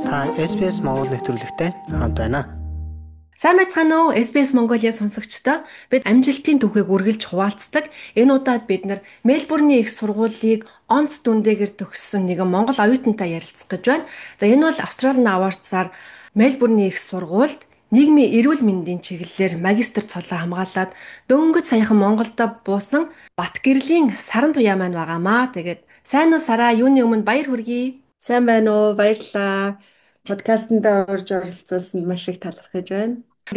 Та SBS Монгол нэвтрүүлэгтэй хамт байна. Сайн байцгаана уу? SBS Mongolia сонсогчдоо бид амжилтын түүхийг үргэлж хуваалцдаг. Энэ удаад бид Мельбурний их сургуулийг онц дүндээгэр төгссөн нэгэн монгол оюутантай ярилцах гэж байна. За энэ бол Australian Awards-аар Мельбурний их сургуульд нийгмийн эрүүл мэндийн чиглэлээр магистр цолоо хамгаалаад дөнгөж саяхан Монголдо буусан Батгэрлийн Саран Туяа маань байгаамаа. Тэгээд сайн уу Сараа, юуны өмнө баяр хүргэе. Сайн байна уу? Баярлалаа. Подкастт орж оролцуулсанд маш их талархаж байна.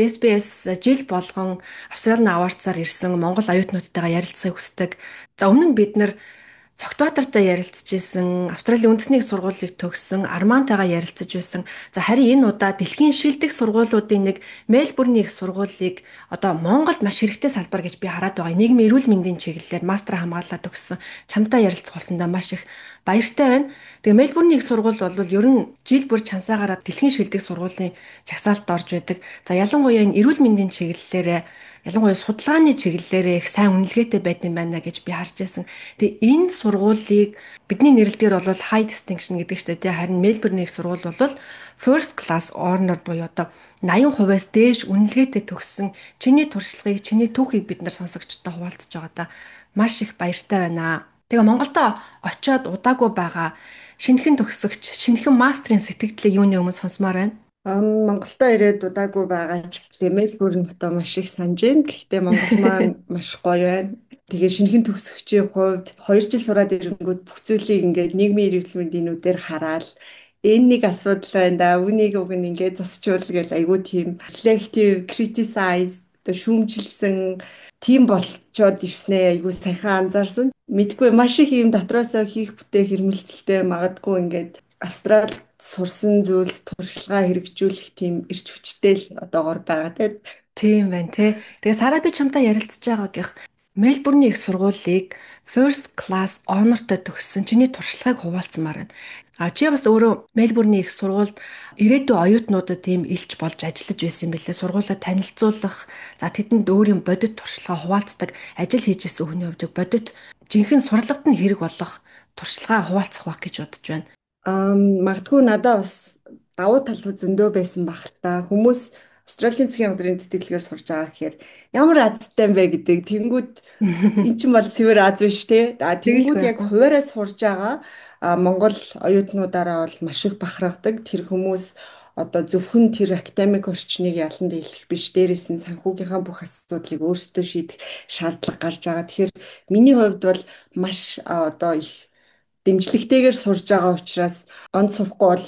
SBS жил болгон Австралид аваарцаар ирсэн Монгол оюутнуудтайгаа ярилцахыг хүсдэг. За өмнө нь бид нэр Цогтбаатартай ярилцж исэн, Австралийн үндэсний их сургуулийг төгссөн Армантайгаа ярилцаж байсан. За харин энэ удаа дэлхийн шилдэг сургуулиудын нэг Мельбурний их сургуулийг одоо Монголд маш хэрэгтэй салбар гэж би хараад байгаа. Нийгмийн эрүүл мэндийн чиглэлээр мастер хамгаалаад төгссөн. Чамтай ярилцах болсондоо маш их баяртай байна. Тэгээ Мельбурний их сургууль бол ер нь жил бүр чансаагаараа дэлхийн шилдэг сургуулийн жагсаалтад орж байдаг. За ялангуяа энэ эрүүл мэндийн чиглэлээр ялангуяа судалгааны чиглэлээр их сайн үнэлгээтэй байд юм байна гэж би харж байсан. Тэгээ энэ сургуулийг бидний нэрлэлээр бол high distinction гэдэг чинь тийм харин Мельбурний их сургууль бол first class honor буюу одоо 80%-аас дээш үнэлгээтэй төгссөн чиний туршлагыг, чиний түүхийг бид нар сонсогчдод хуваалцаж байгаа да маш их баяртай байна. Тэгээ Монголдо очиод удаагүй байгаа шинэхэн төгсөгч, шинэхэн мастрын сэтгэлдлийг юуны өмнө сонсомоор байна. Монголдо ирээд удаагүй байгаа ч гэхлээр Мельбурн хотоо маш их санаж байна. Гэхдээ Монгол маань маш гоё байна. Тэгээ шинэхэн төгсөгчийн хувьд 2 жил сураад ирэнгүүт бүх зүйлийг ингээд нийгмийн эрүүл мэндийн нүдээр хараад энэ нэг асуудал байна да. Үнийг уг нь ингээд засчул гэл айгүй тийм reflective, criticize одоо шүүмжилсэн тийм болчоод ирснээ айгүй сайхан анзаарсан. Мэдгүй маш их юм дотроосоо хийх бүтээх хэрмэлцэлтэй магадгүй ингээд Австралид сурсан зүйлс туршлагаа хэрэгжүүлэх тийм эрч хүчтэй л одоогоор байгаа тийм байна тий. Тэгээ Сараа би чамтай ярилцж байгаа гэх Мельбурний их сургуулийг first class honorтой төгссөн чиний туршлагыг хуваалцмаар байна. А чи бас өөрөө Мельбурний их сургуульд ирээдүйн оюутнуудад тийм илч болж ажиллаж байсан юм билээ. Сургуулаа танилцуулах, за тэдэнд өөрийн бодит туршлагаа хуваалцдаг, ажил хийж исэн хүний хувьд бодит жинхэнэ сурлагт нь хэрэг болох туршлагаа хуваалцах баг гэж бодож байна. Магадгүй надад бас давуу талууд зөндөө байсан баг л та. Хүмүүс Австралийн засгийн газрын тэтгэлгээр сурж байгаа гэхээр ямар азтай юм бэ гэдэг. Тэнгүүд эн чинь бол цэвэр аз биш те. Тэнгүүд яг хуваараа сурж байгаа Монгол оюутнуудаараа бол маш их бахархдаг. Тэр хүмүүс одоо зөвхөн тэр академик орчныг ялан дийлэх биш. Дээрээс нь санхүүгийнхаа бүх асуудлыг өөрсдөө шийдэх шаардлага гарч байгаа. Тэгэхээр миний хувьд бол маш одоо их дэмжлэгтэйгээр сурж байгаа учраас онд сурахгүй бол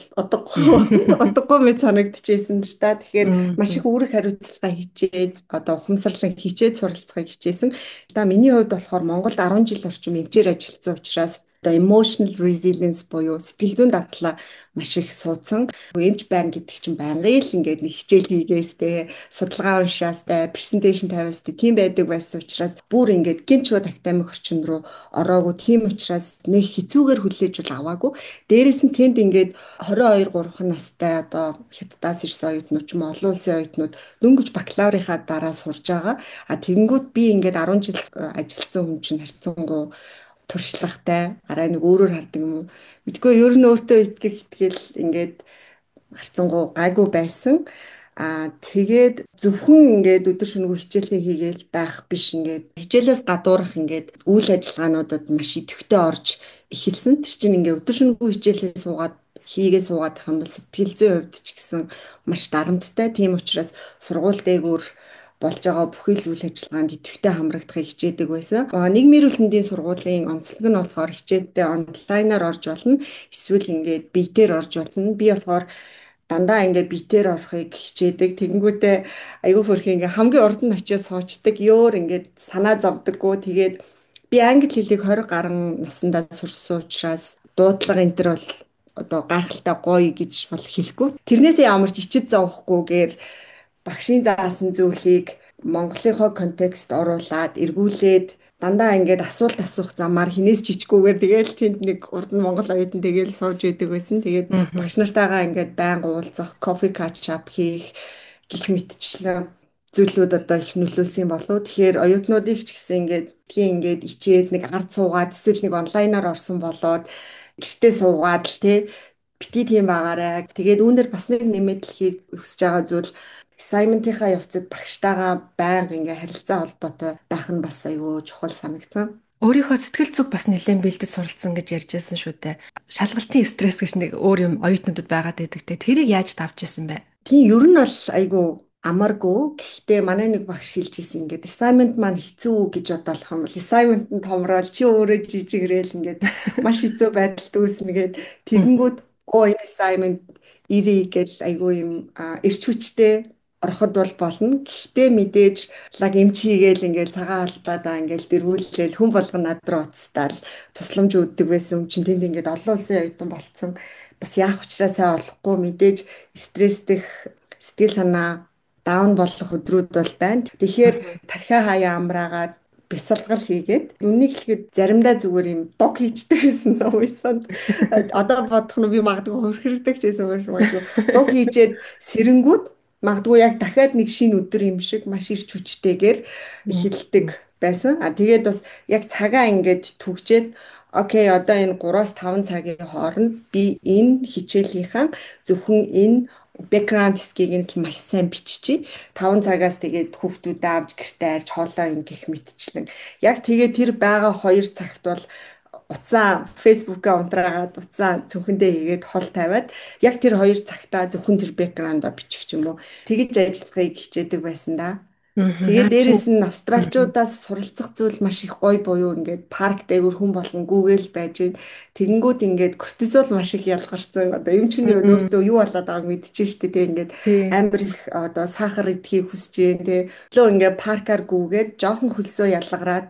одохгүй мэд санагдчихсэн л та. Тэгэхээр маш их үүрэг хариуцлага хичээд одоо ухамсарлан хичээд суралцахыг хичээсэн. За миний хувьд болохоор Монголд 10 жил орчим эмчээр ажилласан учраас одоо emotional resilience буюу сэтгэл зүйн дархлаа маш их суудсан. Эмч байна гэдэг чинь байнгын л ингээд нэг хичээл хийгээстэй, судалгаа уншаастай, presentation тавиастай тийм байдаг байсан учраас бүр ингээд гинт шууд академик орчин руу ороогүй. Тийм учраас нэг хэцүүгээр хүлээж бол аваагүй. Дээрээс нь тэнд ингээд 22-3 настай одоо хятадаас ирсэн оюутнууд ч юм уу олон улсын оюутнууд дөнгөж бакалаврынхаа дараа сурж байгаа. Тэгэнгүүт би ингээд 10 жил ажилласан хүн чинь харьцангуй туршлагатай арай нэг өөрөөр хардаг юм уу мэдгүй ер нь өөртөө итгэл ингээд харцангуй гайгүй байсан. Тэгээд зөвхөн ингээд өдөр шөнөгүй хичээлээ хийгээл байх биш, ингээд хичээлээс гадуурх ингээд үйл ажиллагаануудад маш идэвхтэй орж эхэлсэн. Тэр чинь ингээд өдөр шөнөгүй хичээлээ суугаад суугаад байх юм бол сэтгэл зүйн хувьд ч гэсэн маш дарамттай. Тийм учраас сургууль дээгүүр болж байгаа бүхэл үйл ажиллагаанд идэвхтэй хамрагдахыг хичээдэг байсан. Нийгмийн эрүүл мэндийн сургуулийн онцлог нь болохоор хичээлдээ онлайнаар орж болно. Эсвэл ингээд биетээр орж болно. Би болохоор дандаа ингээд биетээр орохыг хичээдэг. Тэгэнгүүтээ аюу хөрх ингээд хамгийн урд нь очиж суучдаг. Ёор ингээд санаа зовдөггүй. Тэгээд би англи хэлийг 20 гаруй наснда сурсан учраас дуудлага энэ төр бол одоо гайхалтай гоё гэж бол хэлэхгүй. Тэрнээсээ ямарч ичид зовхгүйгээр багшийн заасан зүйлийг Монголынхоо контекст оруулаад эргүүлээд дандаа ингээд асуулт асуух замаар хинээс жижиггүйгээр тэгээл тэнд нэг урд нь Монгол оюутан тэгээл сууж идэг байсан. Тэгээд багш нартайгаа ингээд байнга уулзах, кофе catch up хийх гих мэтчлэн зүйлүүд одоо их нөлөөлсөн болов. Тэгэхээр оюутнуудыг ч гэсэн ингээд ичээд нэг ард суугаад эсвэл нэг онлайнаар орсон болоод гэртээ суугаад л тий бити тийм байгаарай. Тэгээд үүнээр бас нэг нэмэт хэлхийг хүсэж байгаа зүйл assignment-ийнхаа явцад багштайгаа байнга ингээ харилцаа холбоотой байх нь бас айгүй чухал санагдсан. Өөрийнхөө сэтгэл зүг бас нэлээд бэлдэж суралцсан гэж ярьж байсан шүү дээ. Шалгалтын стресс гэж нэг өөр юм оюутнуудад байгаад байдаг те. Тэрийг яаж давж исэн бэ? Тийм ер нь бол айгүй амаргүй. Гэхдээ манай нэг багш хэлж ирсэн ингээд assignment маань хэцүү гэж бодоолох юм бол assignment нь томрол чи өөрөө жижигрээл ингээд маш хэцүү байдалд үүснэгээд тэгэнгүүт энэ assignment easy гэж айгүй юм эрч хүчтэй ороход бол болно. Гэхдээ мэдээж лаг эмч хийгээл ингээл цагаан алдаадаа ингээл дэргүүлээл хүн болгон над руу уцтаал тусламж өгдөг байсан юм чинь тэнд ингээд олон улсын оюутан болцсон. Бас яах учраасаа олохгүй мэдээж стресстэх сэтгэл санаа даун болох өдрүүд бол байна. Тэгэхээр тархиа хаяа амраагаад бясалгал хийгээд үнийг хэлэхэд заримдаа зүгээр юм дог хийчдэг гэсэн нөөсөнд одоо бодох нь би магадгүй хөрхөрдөг ч гэсэн юм шиг магадгүй дог хийчээд сэрэнгүүд магадгүй яг дахиад нэг шинэ өдөр юм шиг маш ирч хүчтэйгээр эхэлдэг байсан. Тэгээд бас яг цагаа ингээд түгжээд окей одоо энэ 3-5 цагийн хооронд би энэ хичээлийнхаа зөвхөн энэ бэкграунд хэсгийг нь маш сайн биччихье. 5 цагаас тэгээд хүүхдүүдэд авч гэртээ арьж хоолоо ин гэх мэтчлэн. Яг тэгээд тэр байгаа 2 цагт бол уцаа фэйсбүүкээ унтраагаад уцаа зөвхөндөө хийгээд хол тавиад яг тэр 2 цагтаа зөвхөн тэр бэкграундаа бичих юм уу. Тэгэж ажиллахыг хичээдэг байсан да. Тэгээд дээрэс нь австралчуудаас суралцах зүйл маш их гоё буюу ингээд парк дээгүүр хүн болгон гүүгээл байж гин тэгэнгүүт ингээд кортизол маш их ялгарсан одоо эмчний өөртөө юу болоод байгааг мэдчихэж штэ тэг ингээд амар их одоо сахар идэхийг хүсэж гин тэг лөө ингээд паркаар гүүгээд жоохон хөлсөө ялгараад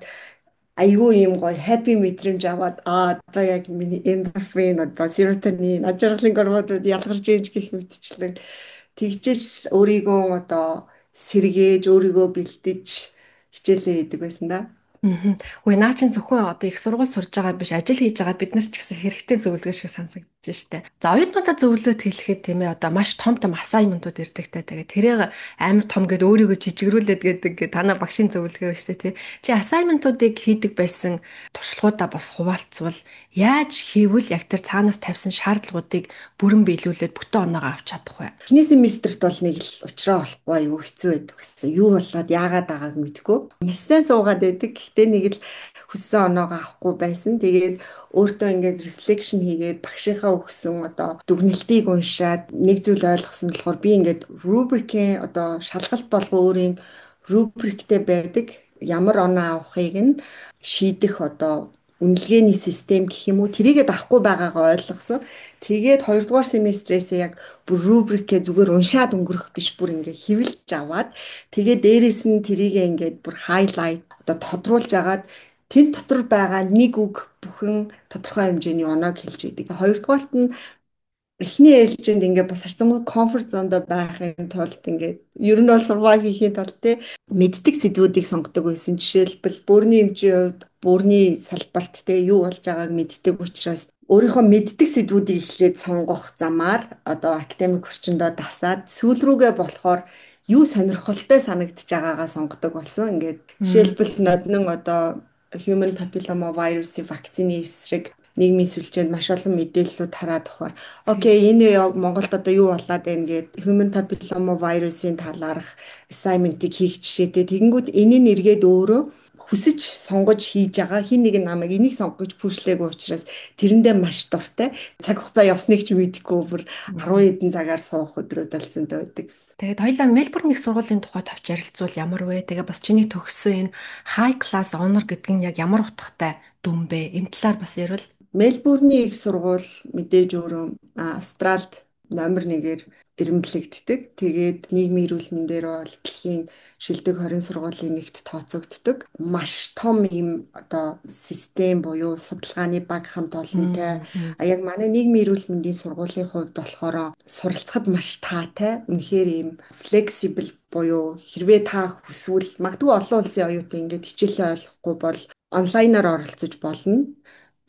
айгүй юм гоё happy мэдрэмж аваад одоо яг миний эндорфин одоо серотонин ажиглалын гормонууд ялгарч иж гэх мэтчлэн тэгжэл өөрийгөө одоо сэргээж өөрийгөө бэлдэж хичээлээ хийдэг байсан да. Үгүй наа чин зөвхөн одоо их сургууль сурж байгаа биш ажил хийж байгаа бид нар ч гэсэн хэрэгтэй зөвлөгөө шиг санагдаж штэ. За оюутнуудаа зөвлөлт хэлэхэд тийм ээ одоо маш том assignment-ууд ирдэг та. Тэгээд тэрийг амар том гэд өөрийгөө жижигрүүлээд гэдэг танаа багшийн зөвлөгөө штэ тий. Чи assignment-уудыг хийдэг байсан туршлагуудаа бас хуваалцвал яаж хийвэл яг тэр цаанаас тавьсан шаардлагуудыг бүрэн биелүүлээд бүтэн оноогоо авч чадах вэ? Эхний семестрт бол нэг л уучраа болохгүй аюу хэцүү байдаг гэсэн. Юу болоод яагаад байгааг мэдэхгүй. Нясаа суугаад байдаг. Гэтэ нэг л хүссэн оноогоо авахгүй байсан. Тэгээд өөртөө ингээд reflection хийгээд багшийнхаа өгсөн одоо дүгнэлтийг уншаад нэг зүйл ойлгосон болохоор би ингээд rubric-ийн одоо шалгалт болгоо өөрийн rubric-тэй байдаг. Ямар оноо авахыг нь шийдэх одоо үнэлгээний систем гэх юм уу тэрийгээ авахгүй байгаагаа ойлгосон. Тэгээд 2 дугаар семестрээс яг бүр рубрикээ зүгээр уншаад өнгөрөх биш бүр ингээ хэвлэж аваад тэгээд дээрэс нь тэрийгээ ингээд бүр хайлайт одоо тодруулж агаад тэн дотор байгаа нэг үг бүхэн тодорхой хэмжээний оноог хэлж идэг. 2 дугаарт нь эхний ээлжинд ингээ бас харцангуй комфорт зонд байхын тулд ингээ ер нь бол survive хийхин тулд те мэддэг сэдвүүдийг сонгодог байсан. Жишээлбэл бөөрийн эмчийн хувьд бөөрийн салбарт те юу болж байгааг мэддэг учраас өөрийнхөө мэддэг сэдвүүдийг эхлээд сонгох замаар одоо академик орчиндөө дасаад сүүл рүүгээ болохоор юу сонирхолтой санагдаж байгаагаа сонгодог болсон. Ингээд жишээлбэл ноднон одоо human papilloma virus-ийн вакцины эсрэг нийгмийн сүлжээнд маш олон мэдээллүүд хараад ухаар окей энэ яг Монголд одоо юу болоод байна гэд human papilloma virus-ийн талаарх assignment-ыг хийх жишээтэй тэгэнгүүт энэний нэргээд өөрөө хүсэж сонгож хийж байгаа хин нэг намайг энийг сонгож пүршлээгүй учраас тэрэндээ маш дуртай цаг хугацаа явсныг ч мэдэхгүй бүр 10 хэдэн цагаар суух өдрүүд болсон байдаг гэсэн. Тэгээд хоёлаа Мельбурн их сургуулийн тухайд авч ярилцвал ямар вэ? Тэгээд бас чиний төгссөн энэ high class honor гэдэг нь яг ямар утгатай дүн бэ? Энэ талаар бас ярил. Мельбурний их сургууль мэдээж өөрөө Австральд номер 1-ээр эренблэгддэг. Тэгээд нийгмийн эрүүл мэндээр бол дэлхийн шилдэг 20 сургуулийн нэгт тооцогддог. Маш том юм одоо систем буюу судалгааны баг хамт олонтой. Яг манай нийгмийн эрүүл мэндийн сургуулийн хувьд болохоор суралцахад маш таатай. Үнэхээр юм flexible буюу хэрвээ та хүсвэл магадгүй олон улсын оюутан ингээд хичээлээ ойлгохгүй бол онлайнаар оролцож болно.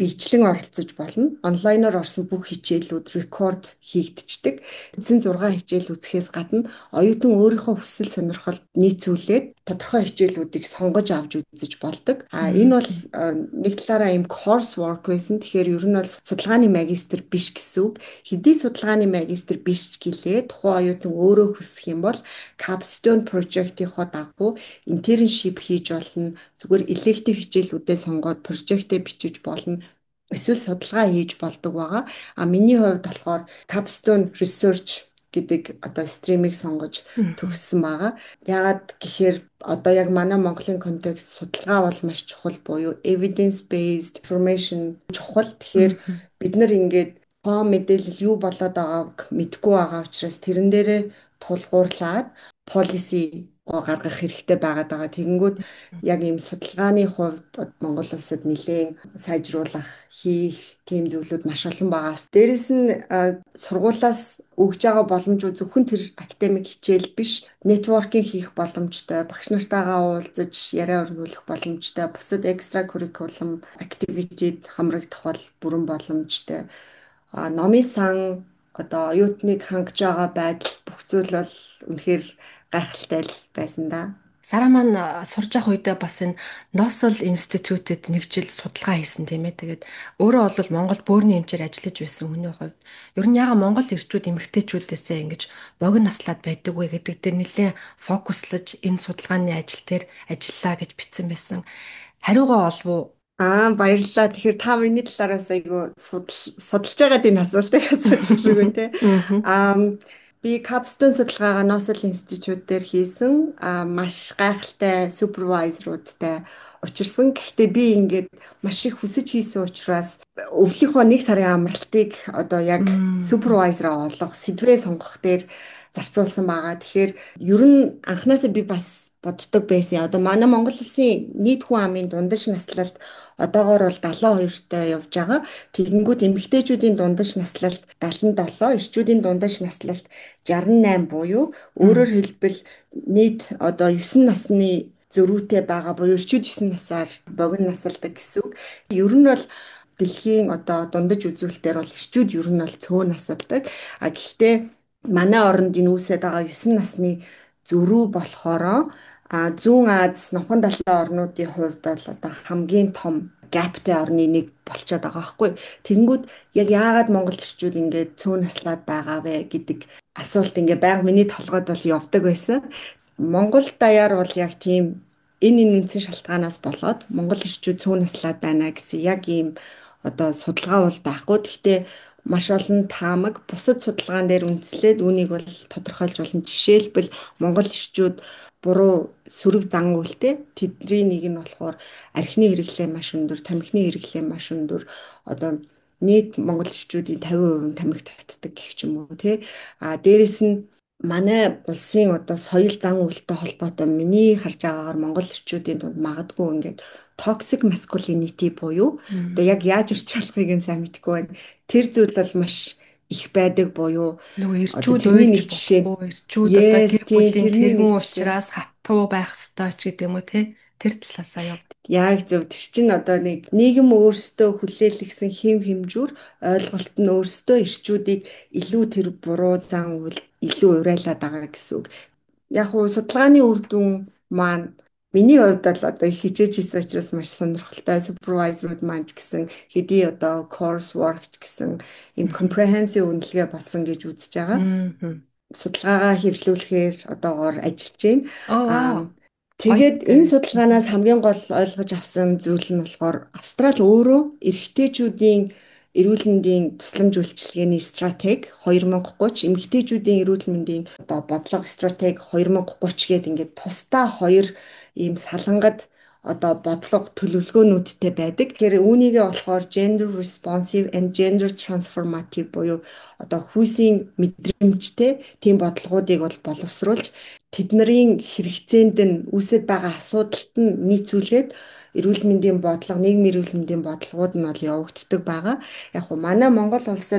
биечлэн оролцож болно. Онлайнаар орсон бүх хичээлүүд рекорд хийгдчихдэг. Эзэн 6 хичээл үзэхээс гадна оюутан өөрийнхөө хүсэл сонирхолд нийцүүлээд тодорхой хичээлүүдийг сонгож авч үзэж болдог. Энэ бол нэг талаараа ийм course work байсан. Тэгэхээр ер нь бол судалгааны магистр биш гэсэн үг. Хэдий судалгааны магистр биш гэлээ тухайн оюутан өөрөө хүсэх юм бол capstone project-ийнхоо дагуу internship хийж болно. Зүгээр elective хичээлүүдээ сонгоод project-ээ бичиж болно. Эсвэл судалгаа хийж болдог байгаа. Миний хувьд болохоор capstone research гэдэг одоо стримийг сонгож төгссөн байгаа. Яагаад гэхээр одоо яг манай Монголын контекст судалгаа бол маш чухал буюу evidence based information чухал. Тэгэхээр бид нар ингээд тоо мэдээлэл юу болоод байгааг мэдгүй байгаа учраас тэрэн дээрээ тулгуурлаад policy гаргах хэрэгтэй байгаа. Тэгэнгүүт яг ийм судалгааны хувьд Монгол улсад нэлээд сайжруулах, хийх тийм зүйлүүд маш олон байгаа. Дээрэс нь сургуулиас өгж байгаа боломжууд зөвхөн тэр академик хичээл биш, нетворкинг хийх боломжтой, багш нартайгаа уулзаж яриа өргүүлэх боломжтой, бусад extra curriculum activity-д хамрагдах бол бүрэн боломжтой. Номын сан одоо оюутныг хангаж байгаа байдал бүх зүйл бол үнэхээр гайхалтай л байсан да. Сара маань сурж явах үедээ бас энэ Носол институтэд нэг жил судалгаа хийсэн тийм ээ. Тэгээд өөрөө бол Монгол бөөрийн эмчээр ажиллаж байсан хүний хувьд ер нь яга Монгол ирчүүд эмэгтэйчүүдээсээ ингэж богино наслаад байдаг вэ гэдэг дээр нэлээд фокуслаж энэ судалгааны ажил дээр ажиллаа гэж бичсэн байсан. Хариугаа олов уу? Баярлалаа. Тэгэхээр та миний талаараас айгүй судалж байгаад энэ асуултыг асууж өгөө те. Би capstone судалгаагаа Носол институт дээр хийсэн. Маш гайхалтай супервайзеруудтай учирсан. Гэхдээ би ингээд маш их хүсэж хийсэн учраас өвлийнхөө нэг сарын амралтыг одоо яг супервайзераа олох, сэдвээ сонгох дээр зарцуулсан байгаа. Тэгэхээр ер нь анхнаасаа би бас боддог байсан. Одоо манай Монгол улсын нийт хүн амын дундаж наслалт одоогоор бол 72-тай явж байгаа. Тэгэнгүүт эмэгтэйчүүдийн дундаж наслалт 77, эрчүүдийн дундаж наслалт 68 буюу өөрөөр хэлбэл нийт одоо 9 насны зөрүүтэй байгаа буюу эрчүүд 9 насаар богино насалдаг гэсэн үг. Ер нь бол дэлхийн одоо дундаж үзүүлэлтээр бол эрчүүд ер нь бол цөөн насалдаг. Гэхдээ манай оронд энэ үүсэт байгаа 9 насны зөрүү болохоро Зүүн Аз, Номхон далайн орнуудын хувьд бол одоо хамгийн том гаптай орны нэг болчиход байгаа байхгүй. Тэнгүүд яг яагаад Монгол ирчүүд ингээд цөөн наслаад байгаа вэ гэдэг асуулт ингээд байнга миний толгойд бол явдаг байсан. Монгол даяар бол яг тийм энэ үндсэн шалтгаанаас болоод Монгол ирчүүд цөөн наслаад байна гэсэн яг ийм одоо судалгаа бол байхгүй. Гэхдээ маш олон таамаг бусад судалгаан дээр үндэслээд үүнийг бол тодорхойлж болно. Жишээлбэл Монгол ирчүүд буруу сөрөг зан үйлтэй тэдний нэг нь болохоор архины хэрэглээ маш өндөр, тамхины хэрэглээ маш өндөр. Одоо нийт монгол ирчүүдийн 50% тамхи татдаг гэх юм уу тий. Дээрэс нь манай улсын одоо соёл зан үйлтэй холбоотой миний харж байгаагаар монгол ирчүүдийн дунд магадгүй ингээд toxic masculinity буюу одоо яг яаж орчуулахыг нь сайн мэдэхгүй байна. Тэр зүйл бол маш их байдаг буюу нөгөө ирчүүд нэг жишээ ирчүүд одоо гэр бүлийн тэргүүн учраас хатуу байх ёстой ч гэдэг юм уу те тэр талаасаа яв. Яг зөв тэр чинь одоо нэг нийгэм өөрсдөө хүлээлгсэн хэм хэмжүүр ойлголт нь өөрсдөө ирчүүдийг илүү тэр буруу зан үйл илүү урайлаад байгаа гэсэн үг. Яг уу судалгааны үр дүн маань миний хувьд бол одоо хичээж хийсэн учраас маш сонирхолтой супервайзерууд маань ч гэсэн хэдий одоо course work ч гэсэн ийм comprehensive үнэлгээ болсон гэж үзэж байгаа. Судалгаагаа хэвлүүлэхээр одоогоор ажиллаж байна. Тэгээд энэ судалгаанаас хамгийн гол ойлгож авсан зүйл нь болохоор Австрали өөрөө эрэгтэйчүүдийн эрүүл мэндийн тусламж үйлчилгээний стратеги 2030, эмэгтэйчүүдийн эрүүл мэндийн одоо бодлого стратеги 2030 гээд ингээд тусдаа хоёр ийм салангад одоо бодлого төлөвлөгөөнүүдтэй байдаг. Тэгэхээр үүнийгээ болохоор gender responsive and gender transformative буюу одоо хүйсийн мэдрэмжтэй тийм бодлогоодыг бол боловсруулж тэдний хэрэгцээнд нь үүсэж байгаа асуудалд нь нийцүүлээд эрүүл мэндийн бодлого, нийгмийн эрүүл мэндийн бодлогууд нь бол явагддаг байгаа. Яг хөө манай Монгол улсад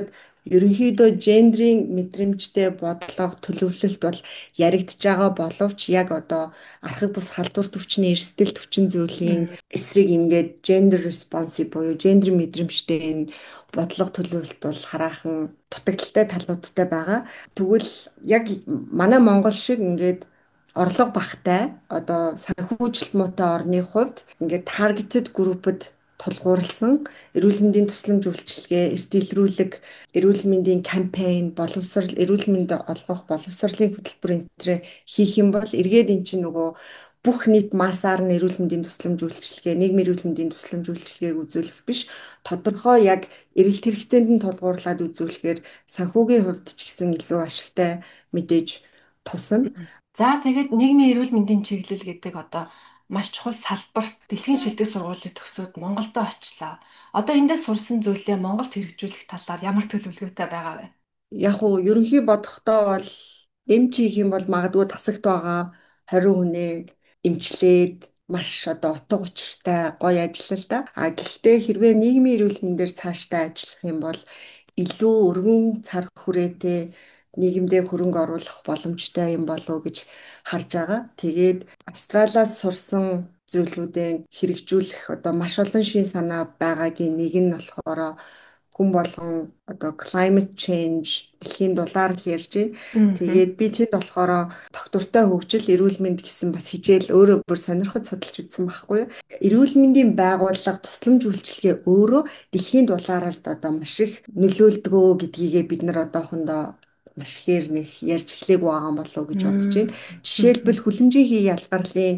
ерөнхийдөө гендрийн мэдрэмжтэй бодлого төлөвлөлт бол яригдж байгаа боловч яг одоо архаг бус халдвар төвчний эрсдэл төвчин зүйлийн эсрэг ингээд gender responsive буюу гендер мэдрэмжтэй энэ бодлого төлөвлөлт бол хараахан дутагдaltaй талуудтай байгаа. Тэгвэл яг манай Монгол шиг ингээд орлого багтай одоо санхүүжилт муутай орны хувьд ингээд targeted group-д тулгуурласан эрүүл мэндийн тусламж үйлчилгээ, эрт илрүүлэг, эрүүл мэндийн кампайн, боловсрал, эрүүл мэнд олгох боловсролын хөтөлбөр энтрээ хийх юм бол эргээд эн чинь нөгөө бүх нийт массаар нь эрүүл мэндийн тусламж үйлчилгээ, нийгмийн эрүүл мэндийн тусламж үйлчилгээг үзүүлэх биш, тодорхой яг эрэлт хэрэгцээнд нь тулгуурлаад үзүүлэхээр санхүүгийн хувьд ч гэсэн илүү ашигтай мэдээж тусна. За тэгээд нийгмийн эрүүл мэндийн чиглэл гэдэг одоо маш чухал салбарт дэлхийн шилдэг сургуулийг төгсөөд Монголдо очлоо. Одоо эндээс сурсан зүйлээ Монголд хэрэгжүүлэх талаар ямар төлөвлөгөөтэй байгаа вэ? Яг уу ерөнхий бодохдоо бол эмч хийх юм бол магадгүй тасагт байгаа 20 хүнийг эмчлээд маш одоо утга учиртай гоё ажиллаа л да. А гэхдээ хэрвээ нийгмийн эрүүл мэндээр цаашдаа ажиллах юм бол илүү өргөн цар хүрээтэй нийгэмдээ хөрөнгө оруулах боломжтой юм болов уу гэж харж байгаа. Тэгээд Австралиас сурсан зүйлүүдээ хэрэгжүүлэх одоо маш олон шин санаа байгаагийн нэг нь болохоор хүн болгон одоо climate change дэлхийн дулаар л ярьж байна. Тэгээд би тэнд болохоор доктортой хөгжил эрүүл мэнд гэсэн бас хичээл өөрөө бүр сонирхож судалж үзсэн байхгүй юу. Эрүүл мэндийн байгууллага тусламж үйлчилгээ өөрөө дэлхийн дулаараа л одоо маш их нөлөөлдгөө гэдгийгээ бид нар одоохондоо маш ихээр нэг ярьж эхлэегүй байгаа юм болов уу гэж бодож байна. Жишээлбэл хүлэмжийн хий ялгарлын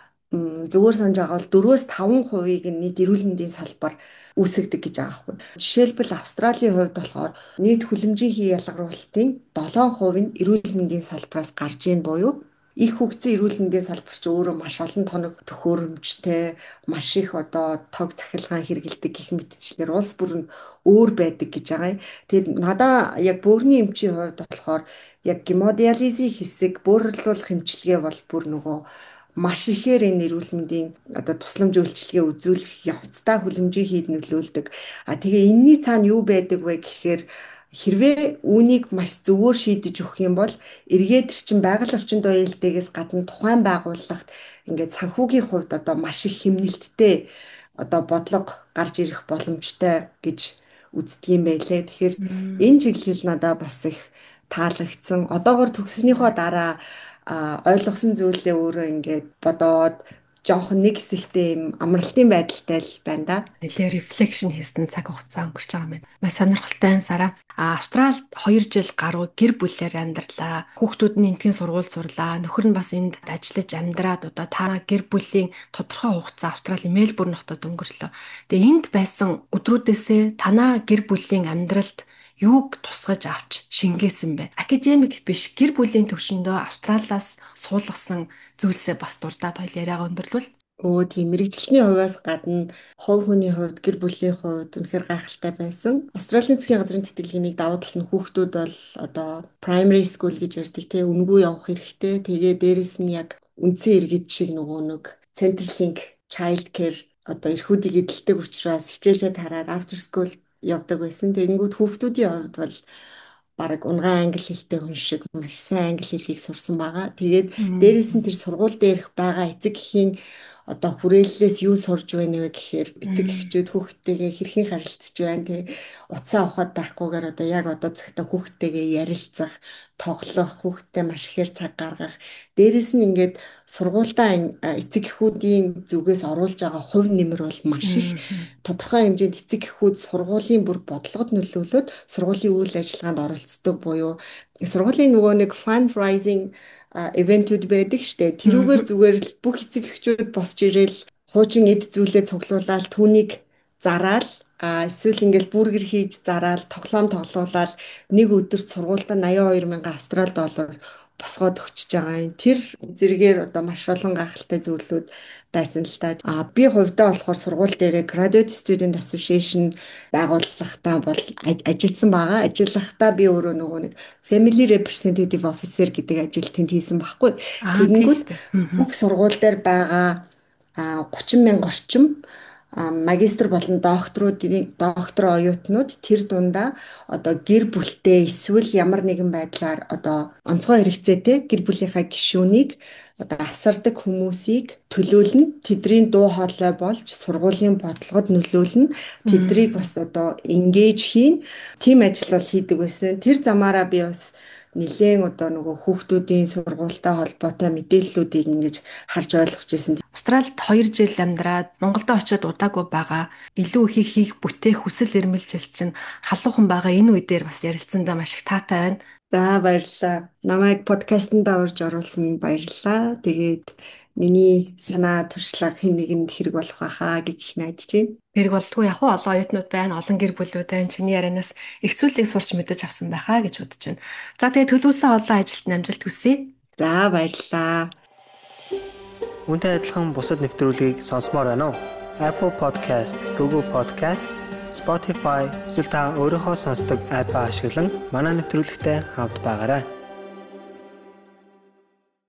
зүгээр санаж байгаа бол 4-5%-ийг нийт эрүүл мэндийн салбар үүсгдэг гэж байгаа байхгүй. Жишээлбэл Австралийн хувьд болохоор нийт хүлэмжийн хий ялгаруулалтын 7% нь эрүүл мэндийн салбараас гарч ийн буюу их хөгжсөн эрүүл мэндийн салбар чи өөрөө маш олон тоног төхөөрөмжтэй, маш их одоо тог цахилгаан хэрэгэлдэг гэх мэтчлэр улс бүр нь өөр байдаг гэж байгаа юм. Тэгэд надаа яг бөөрийн эмчийн хувьд болохоор яг гемодиализийн хэсэг бөөрөрлүүлэх эмчилгээ бол бүр нөгөө маш ихээр энэ эрүүл мэндийн одоо тусламж үйлчилгээ үзүүлэх явцдаа хүлэмжийн хийд нөлөөлдөг. А тэгээ энэний цаана юу байдаг вэ гэхээр хэрвээ үүнийг маш зөвөр шийдэж өгөх юм бол эргээд чинь байгаль орчинд уялдаягаас гадна тухайн байгууллагт ингээд санхүүгийн хувьд одоо маш их хэмнэлттэй одоо бодлого гарч ирэх боломжтой гэж үздэг юм байлээ. Тэгэхээр энэ чиглэл надад бас их таалагдсан. Одоогор төгссөнийхөө дараа ойлгосон зүйлээ өөрөө ингээд бодоод жоохон нэг хэсэгтээ юм амралтын байдалтай л байна да. Нэлээ рефлекшн хийсэн цаг хугацаа өнгөрч байгаа юм байна. Маш сонирхолтой сараа. Австралид 2 жил гаруй гэр бүлээр амьдарлаа. Хүүхдүүд нь эндхийн сургууль сурлаа. Нөхөр нь бас энд ажиллаж амьдраад одоо та гэр бүлийн тодорхой хугацаа Австралийн Мельбурн хотод өнгөрлөө. Тэгээ энд байсан өдрүүдээсээ танаа гэр бүлийн амьдралд юуг тусгаж авч шингээсэн бэ? Академик биш гэр бүлийн төвшөндөө Австралиас суулгасан зүйлсээ бас дурдаад хоёул яриагаа өндөрлвөл. Тийм мэрэгчлэлний хувьас гадна хувь хүний хувьд гэр бүлийн хувьд үнэхээр гайхалтай байсан. Австралийн засгийн газрын тэтгэлгийн давуу тал нь хүүхдүүд бол одоо primary school гэж ярьдаг те үнгүй явах хэрэгтэй. Тэгээ дээрэс нь яг үндсэн иргэд шиг нөгөө нэг Centrelink child care одоо эрхүүдийг эдэлдэг учраас хичээлээ тараад after school явдаг байсан. Тэгэнгүүт хүүхдүүдийн хувьд бол бараг унгаан англи хэлтэй хүн шиг маш сайн англи хэлийг сурсан байгаа. Тэгээд дээрээс нь тэр сургууль дээрх байгаа эцэг эхийн одоо хүрээллээс юу сурж байна вэ гэхээр эцэг эхчүүд хүүхдтэйгээ хэрхэн харилцаж байна те утсаа ухаад байхгүйгээр одоо яг одоо цагта хүүхдтэйгээ ярилцах, тоглох, хүүхдтэй маш ихээр цаг гаргах. Дээрээс нь ингээд сургуультай эцэг эхүүдийн зүгээс оруулж байгаа хувь нэмэр бол маш их тодорхой хэмжээнд эцэг эхүүд сургуулийн бүр бодлогод нөлөөлөд сургуулийн үйл ажиллагаанд оролцдог буюу сургуулийн нөгөө нэг fundraising ивентүүд байдаг штэ. Тэрүүгээр зүгээр л бүх эцэг эхчүүд босч ирээл хуучин эд зүйлээ цуглуулаад түүнийг зараал эсвэл ингээл бүргэр хийж зараал тоглоом тоглуулаад нэг өдөрт сургуультай 82,000 австрал доллар босгоод өгчөж байгаа юм. Тэр зэрэгээр одоо маш олон гайхалтай зүйлүүд байсан л та. Би хувьдаа болохоор сургууль дээрээ Graduate Student Association байгууллагатай бол ажилласан байгаа. Ажиллахдаа би өөрөө нөгөө нэг Family Representative Officer гэдэг ажил тэнд хийсэн байхгүй. Тэгэнгүүт бүх сургууль дээр байгаа 30,000 орчим магистр болон доктор оюутнууд тэр дундаа одоо гэр бүлтэй эсвэл ямар нэгэн байдлаар одоо онцгой хэрэгцээтэй гэр бүлийнхаа гишүүнийг одоо асардаг хүмүүсийг төлөөлнө. Тэдний дуу хоолой болж сургуулийн бодлогод нөлөөлнө. Тэднийг бас одоо engage хийн. Тим ажил бол хийдэг байсан. Тэр замаараа би бас нэлээд одоо нөгөө хүүхдүүдийн сургуультай холбоотой мэдээллүүдийг ингэж харж ойлгож ирсэн. Австралид 2 жил амьдраад Монголд очиод удаагүй байгаа. Илүү их хийх бүтээх хүсэл эрмэлзэл чинь халуухан байгаа энэ үе дээр бас ярилцсандаа маш их таатай байна. За баярлалаа. Намайг подкастт орж оруулсан баярлалаа. Тэгээд миний санаа туршлага хэн нэгэнд хэрэг болох байхаа гэж найдаж байна. Хэрэг болтгүй яг олон оюутнууд байна, олон гэр бүлүүд байна. Чиний ярианаас их зүйлийг сурч мэдэж авсан байхаа гэж бодож байна. За тэгээд төлөвлөсөн олон ажилд амжилт хүсье. За баярлалаа. Үүнтэй адилхан бусад нэвтрүүлгийг сонсомоор байна уу? Apple Podcast, Google Podcast, Spotify, эсвэл та өөрийнхөө сонсдог апп ашиглан манай нэвтрүүлэгтэй хавд байгаарай.